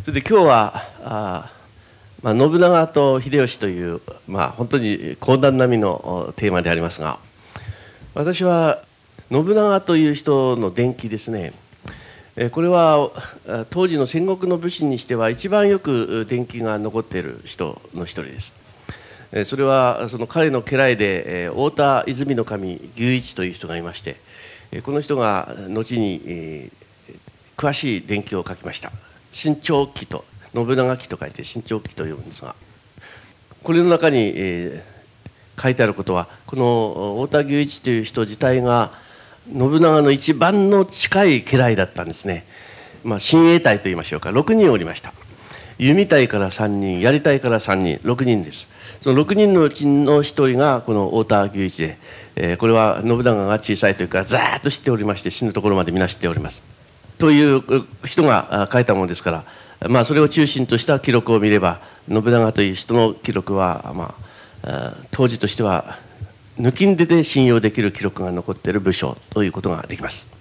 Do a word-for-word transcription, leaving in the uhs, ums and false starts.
それで今日はあ、まあ、信長と秀吉という、まあ、本当に講談並みのテーマでありますが、私は信長という人の伝記ですね、これは当時の戦国の武士にしては一番よく伝記が残っている人の一人です。それはその彼の家来で太田泉守牛一という人がいまして、この人が後に詳しい伝記を書きました。信長記と信長記と書いて信長記と呼ぶんですが、これの中に、えー、書いてあることは、この太田牛一という人自体が信長の一番の近い家来だったんですね。まあ、親衛隊といいましょうか、ろくにんおりました。弓隊からさんにん、槍隊からさんにん、ろくにんです。そのろくにんのうちのひとりがこの太田牛一で、えー、これは信長が小さい時からずーっと知っておりまして、死ぬところまで皆知っておりますという人が書いたものですから、まあ、それを中心とした記録を見れば、信長という人の記録は、まあ、当時としては抜きんでて信用できる記録が残っている武将ということができます。